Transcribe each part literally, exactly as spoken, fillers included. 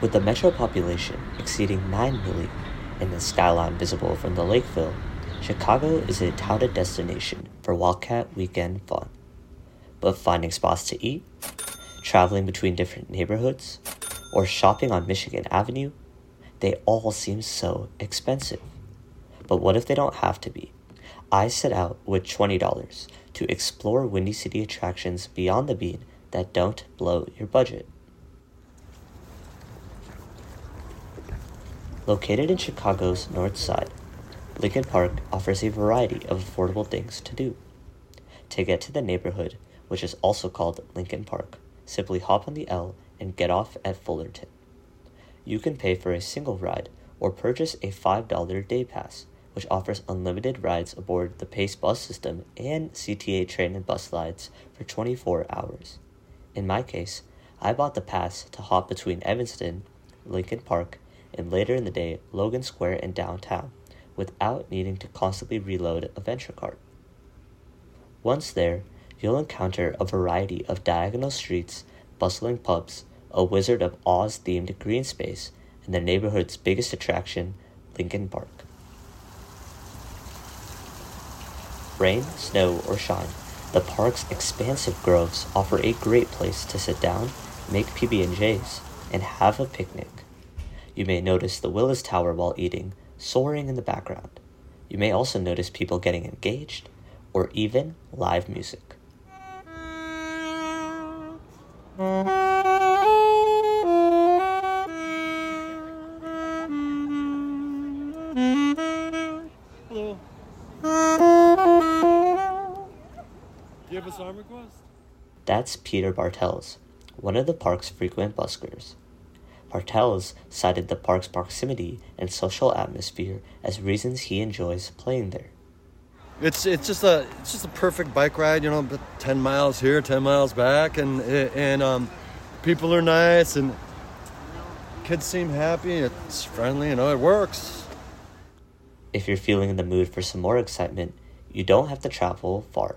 With a metro population exceeding nine million and the skyline visible from the Lakeville, Chicago is a touted destination for Wildcat weekend fun. But finding spots to eat, traveling between different neighborhoods, or shopping on Michigan Avenue, they all seem so expensive. But what if they don't have to be? I set out with twenty dollars to explore Windy City attractions beyond the bean that don't blow your budget. Located in Chicago's North Side, Lincoln Park offers a variety of affordable things to do. To get to the neighborhood, which is also called Lincoln Park, simply hop on the L and get off at Fullerton. You can pay for a single ride or purchase a five dollars day pass, which offers unlimited rides aboard the Pace bus system and C T A train and bus rides for twenty-four hours. In my case, I bought the pass to hop between Evanston, Lincoln Park, and later in the day Logan Square and downtown, without needing to constantly reload a venture cart. Once there, you'll encounter a variety of diagonal streets, bustling pubs, a Wizard of Oz-themed green space, and the neighborhood's biggest attraction, Lincoln Park. Rain, snow, or shine, the park's expansive groves offer a great place to sit down, make P B and J's, and have a picnic. You may notice the Willis Tower while eating, soaring in the background. You may also notice people getting engaged, or even live music. Hello. Do you have a song request? That's Peter Bartels, one of the park's frequent buskers. Bartels cited the park's proximity and social atmosphere as reasons he enjoys playing there. It's it's just a it's just a perfect bike ride, you know, but ten miles here, ten miles back, and and um, people are nice, and kids seem happy. It's friendly, you know, it works. If you're feeling in the mood for some more excitement, you don't have to travel far.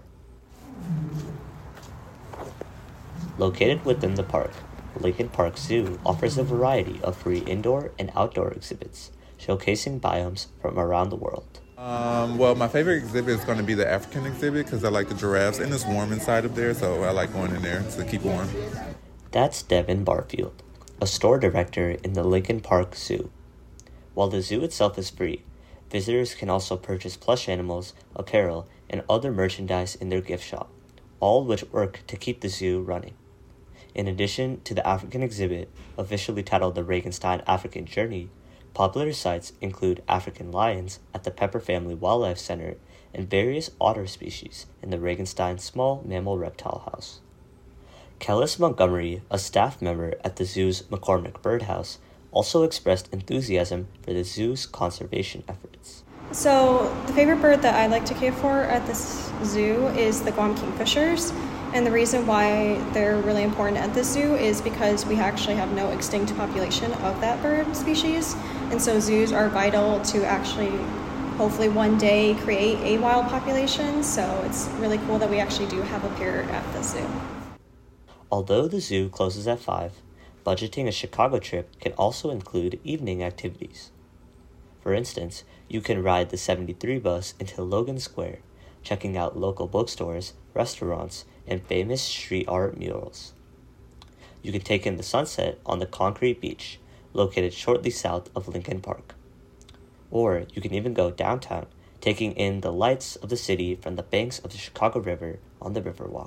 Located within the park, Lincoln Park Zoo offers a variety of free indoor and outdoor exhibits, showcasing biomes from around the world. Um, well, my favorite exhibit is going to be the African exhibit because I like the giraffes, and it's warm inside of there, so I like going in there to keep warm. That's Devin Barfield, a store director in the Lincoln Park Zoo. While the zoo itself is free, visitors can also purchase plush animals, apparel, and other merchandise in their gift shop, all which work to keep the zoo running. In addition to the African exhibit, officially titled the Regenstein African Journey, popular sites include African lions at the Pepper Family Wildlife Center and various otter species in the Regenstein Small Mammal Reptile House. Kellis Montgomery, a staff member at the zoo's McCormick Birdhouse, also expressed enthusiasm for the zoo's conservation efforts. So the favorite bird that I like to care for at this zoo is the Guam kingfishers. And the reason why they're really important at this zoo is because we actually have no extinct population of that bird species. And so zoos are vital to actually, hopefully one day, create a wild population. So it's really cool that we actually do have a pair at the zoo. Although the zoo closes at five, budgeting a Chicago trip can also include evening activities. For instance, you can ride the seventy-three bus into Logan Square, checking out local bookstores, restaurants, and famous street art murals. You can take in the sunset on the concrete beach, located shortly south of Lincoln Park. Or you can even go downtown, taking in the lights of the city from the banks of the Chicago River on the Riverwalk.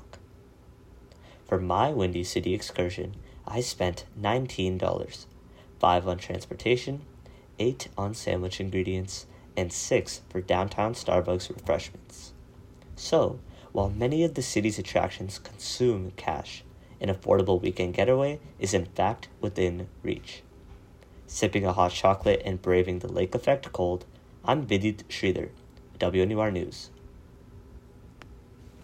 For my Windy City excursion, I spent nineteen dollars, five on transportation, eight on sandwich ingredients, and six for downtown Starbucks refreshments. So, while many of the city's attractions consume cash, an affordable weekend getaway is in fact within reach. Sipping a hot chocolate and braving the lake effect cold, I'm Vidit Sridhar, W N U R News.